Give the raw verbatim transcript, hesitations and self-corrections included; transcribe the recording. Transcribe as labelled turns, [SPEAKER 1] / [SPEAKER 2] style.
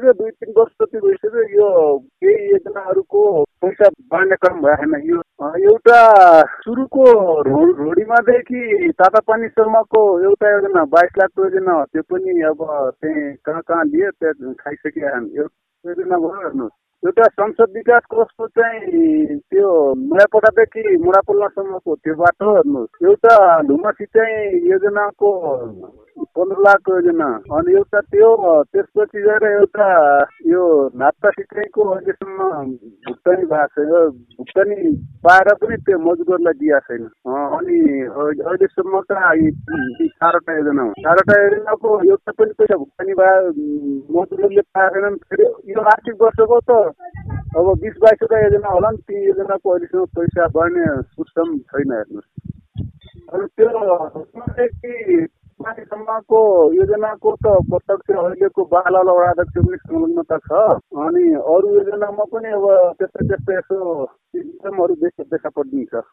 [SPEAKER 1] भइसक्यो, दुई तिन वर्ष जति भइसक्यो यो केही योजनाहरूको पैसा बाँड्ने क्रम भएन। यो एउटा सुरुको रोडीमादेखि तातापानीसम्मको एउटा योजना बाइस लाखको योजना हो, त्यो पनि अब त्यही कहाँ कहाँ लिए त्यहाँ खाइसकिया योजना भयो। हेर्नुहोस्, एउटा संसद विकास कोषको चाहिँ त्यो मुडापडादेखि मुडापुल्लासम्मको त्यो बाटो हेर्नुहोस्, एउटा ढुङ्गा सिँचाइ योजनाको पन्ध्र लाखको योजना, अनि एउटा त्यो त्यसपछि गएर एउटा यो नाप्ता सिँचाइको अहिलेसम्म भुक्तानी भएको छैन, भुक्तानी पाएर पनि त्यो मजदुरलाई दिएको छैन। अनि अहिलेसम्मका चारवटा योजना हो, चारवटा योजनाको एउटा पनि पैसा भुक्तानी भए मजदुरले पाएको छैनन्। फेरि यो आर्थिक वर्षको त अब बिस बाइसवटा योजना होला नि, ती योजनाको अहिलेसम्म पैसा बढ्ने सिस्टम छैन। हेर्नुहोस्, अनि त्यो माथिसम्मको योजनाको त प्रत्यक्ष अहिलेको बालाल वडाध्यक्ष पनि संलग्नता छ, अनि अरू योजनामा पनि अब त्यस्तै त्यस्तै यसो सिस्टमहरू देखा देखा परिदिन्छ।